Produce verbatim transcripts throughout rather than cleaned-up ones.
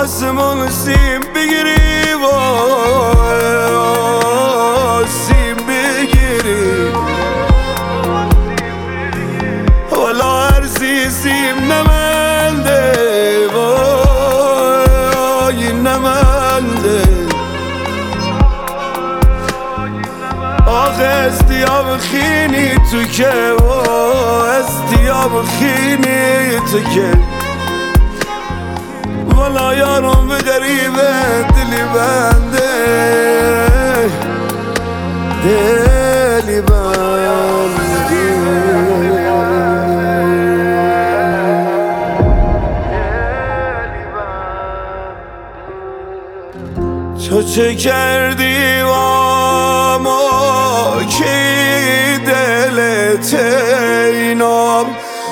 آسمون سیم بگیری و سیم بگیری والا ارزی سیم نمنده وای نمنده آخه استیاب خینی تو که و استیاب خینی تو که والا یارم به غریبه دلی بنده دلی بنده تو چه کردی با ما که دلت اینام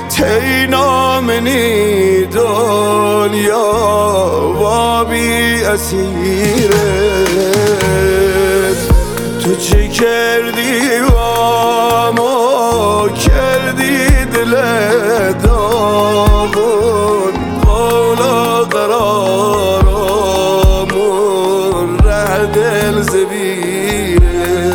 تینامنی دنیا و بی اسیرت تو چه کردی و ما کردی دل داغون قولا قرارمون ره دل زبیره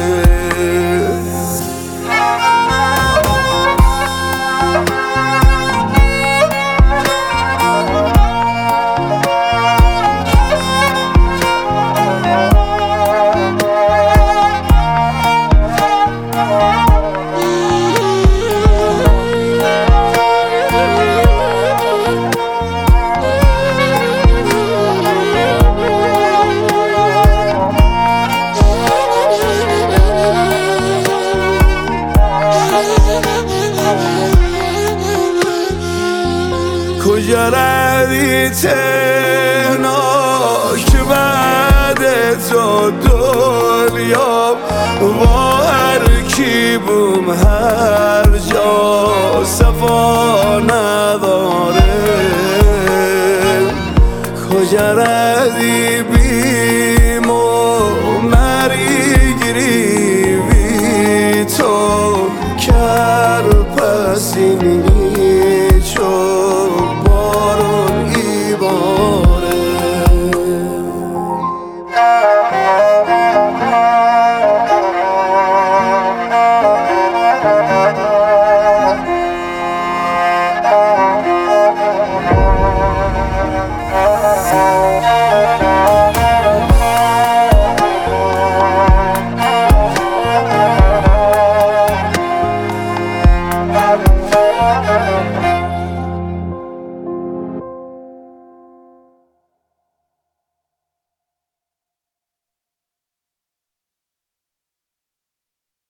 کجا ردی تنها که بعد تو دنیا با هر کی بوم هر جا صفا نداره کجا ردی بیم و مری گریوی تو کر پسینی چو Bye.